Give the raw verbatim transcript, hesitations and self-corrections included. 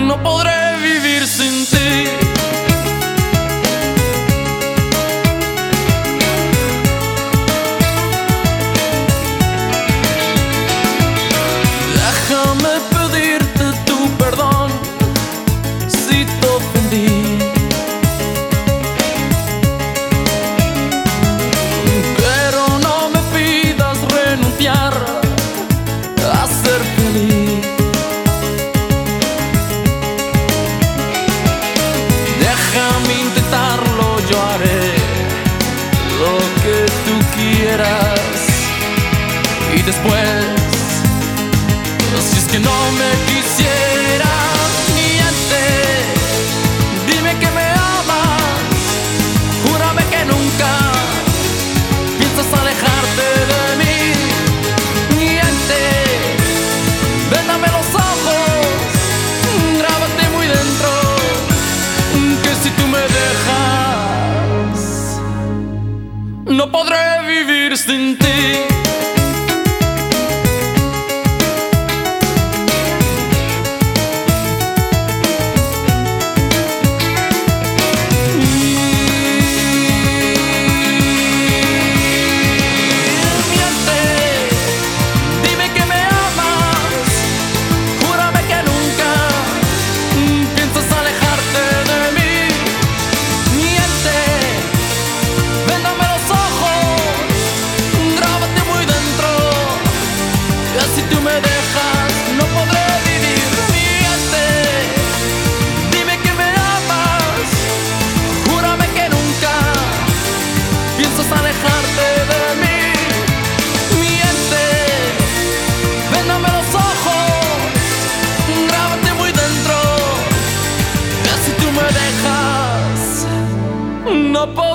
no podré vivir sin ti. Déjame pedirte tu perdón si te ofendí, pero no me pidas renunciar a ser feliz. Déjame intentarlo, yo haré lo que tú quieras. Y después, si es que no me quisieras, miente, dime que me amas, júrame que nunca piensas alejarte de mí. Miente, véndame los ojos, grábate muy dentro, que si tú me dejas, no podré vivir sin ti. Si tú me dejas, no podré vivir. Miente, dime que me amas, júrame que nunca piensas alejarte de mí. Miente, véndame los ojos, grábate muy dentro, que si tú me dejas, no podré